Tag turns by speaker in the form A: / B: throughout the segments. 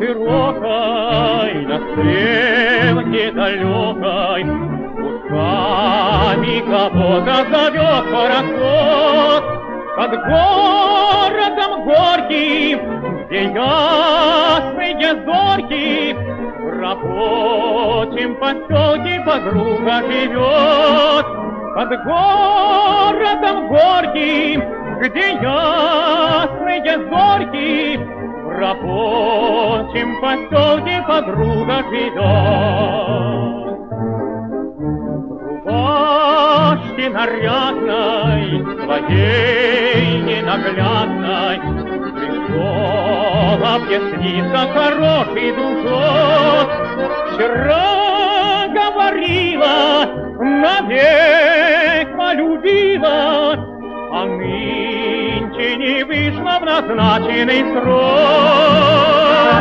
A: широкой, на стрелке далекой, устами кого-то зовет пароход. Под городом горьким, где ясные зорьки, в рабочем поселке подруга живет. Под городом горьким, где ясные зорьки, в рабочем поселке подруга живет. В рубашке нарядной, своей ненаглядной, пришел объясниться хороший дружок. Вчера говорила, навек полюбила, а нынче не вышла в назначенный срок.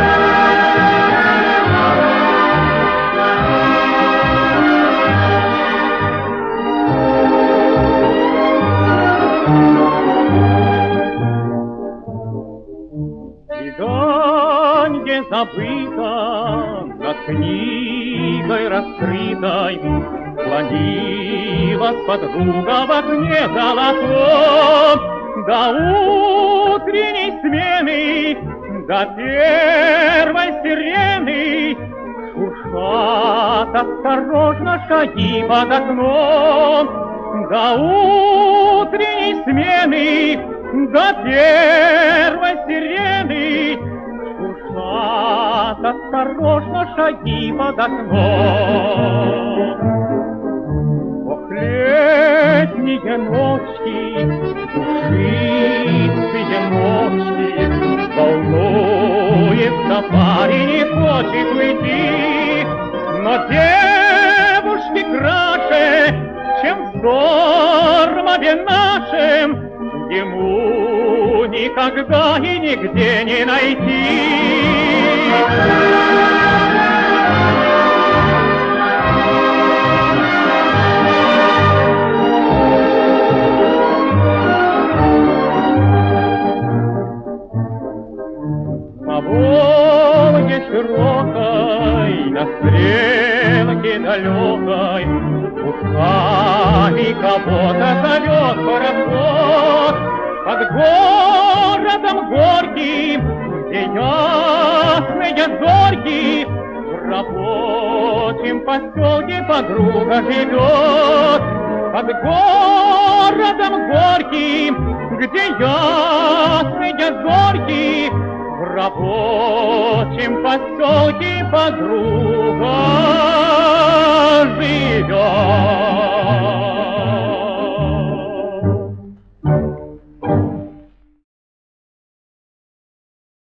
A: Свиданье забыто, над книгой раскрытой, склонилась подруга в окне золотом. До утренней смены, до первой сирены шуршат осторожно шаги под окном. До утренней смены, до первой сирены шуршат осторожно шаги под окном. Ох, летние ночи, душистые ночи, волнуется парень, не хочет уйти, но девушки краше, чем в штормове нашем, ему никогда и нигде не найти. По Волге широкой, на стрелке далекой, устами кого-то зовет пароход. Под городом горьким, где ясные зорьки, в рабочем поселке подруга живет. Под городом горьким, где ясные зорьки, в рабочем поселке подруга живет.